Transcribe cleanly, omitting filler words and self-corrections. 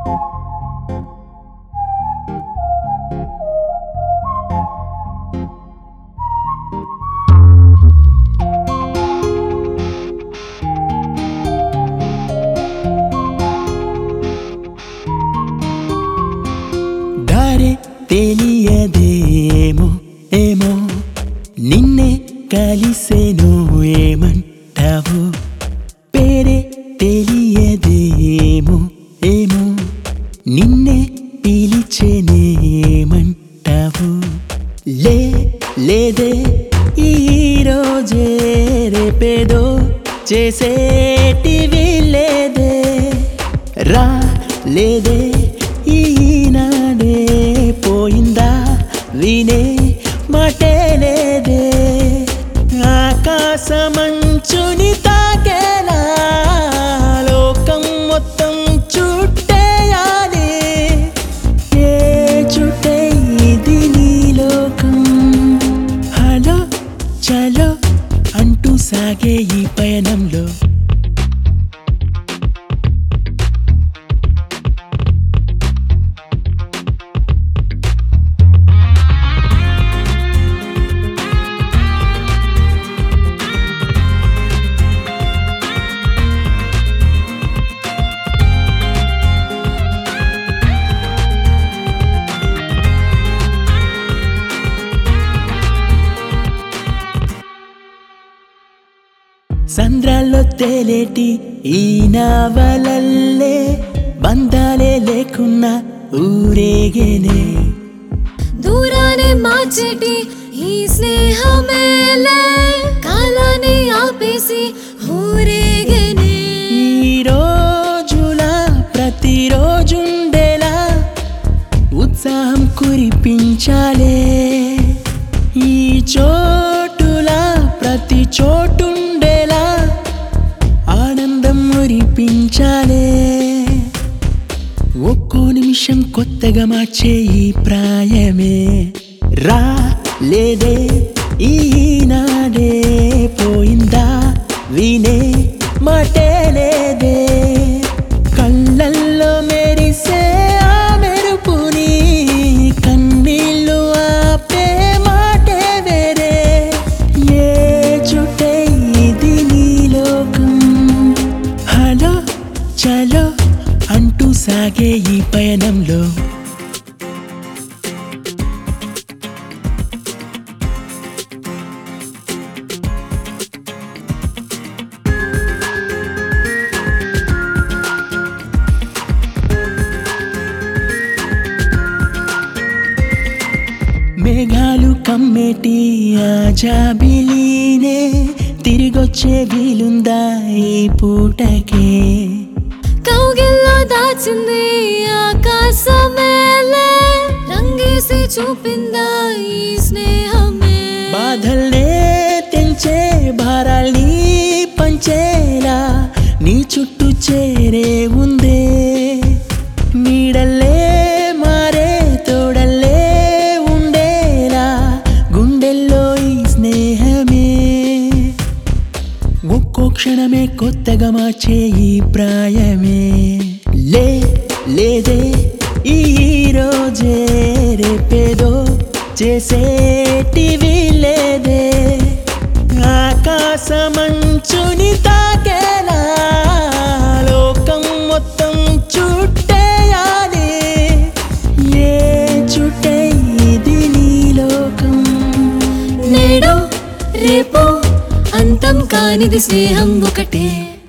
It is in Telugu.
దారి తెలియదేమో ఏమో నిన్నే కలిసేను ఏమంటావు పేరే తెలియదేమో ఏమో నిన్నే పిలిచేనేమంటావు లేదే ఈ రోజే రేపేదో చేసేటివి లేదే రా లేదే ఈనాడే పోయిందా వినే మాటే లేదే ఆకాశమంచుని తాకేలా లోకం మొత్తం చుట్టేయాలి ఏ చుట్టే ఇది నీ లోకం హలో చలో అంటూ సాగే ఈ పయనంలో సంద్రాల్లో తేలేటి ఈ నావలల్లే బంధాలే లేకున్నా ఊరేగేనే దూరాన్ని మార్చేటి ఈ స్నేహమేలే కాలాన్ని ఆపేసి ఊరేగేనే ఈ రోజులా ప్రతిరోజుండేలా ఉత్సాహం కురిపించాలే ఈ చోటులా ప్రతి చోటుండేలా ఆనందం మురిపించాలే ఒక్కో నిమిషం కొత్తగా మార్చే ఈ ప్రాయమే రా లేదే ఈనాడే పోయిందా వినే మాటే లేదే కళ్ళల్లో మెరిసే ఆ మెరుపుని కన్నీళ్ళు ఆపే మాటే వేరే ఏ చుట్టే ఇది నీ లోకం హలో చలో అంటూ సాగే ఈ పయనంలో మేఘాలు కమ్మేటి ఆ జాబిలీనే తిరిగొచ్చే వీలుందా ఈ పూటకే కౌగిల్లో దాచింది ఆకాశమేలే రంగేసి చూపిందా ఈ స్నేహమే బాధల్నే తెంచే భారాల్ని పంచేలా నీ చుట్టూ చేరే ఉందే నీడల్లే మారే తోడల్లే ఉండేలా గుండెల్లో ఈ స్నేహమే ఒక్కో క్షణమే కొత్తగా మార్చే ఈ ప్రాయమే లేదే ఈ రోజే రేపేదో చేసేటివి లేదే ఆకాశమంచుని తాకేలా లోకం మొత్తం చుట్టేయాలి ఏ చుట్టే ఇది నీ లోకం నేడు రేపు అంతం కానిది స్నేహం ఒకటే